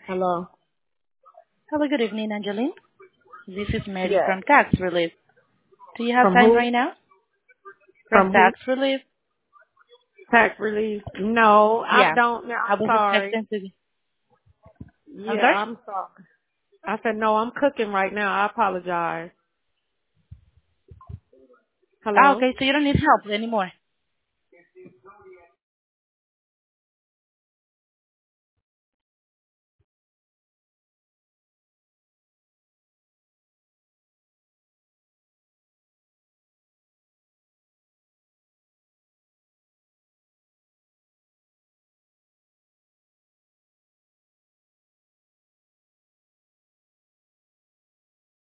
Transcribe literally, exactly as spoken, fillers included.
Hello. Hello, good evening, Angeline. This is Mary Yes. from Tax Relief. Do you have From time who? right now? From From who? Tax Relief? Tax relief? No, I Yeah. don't. I I'm was sorry. expecting to. I'm Yeah, sorry? I'm sorry. I said no. I'm cooking right now. I apologize. Ah, Hello. okay, so you don't need help anymore.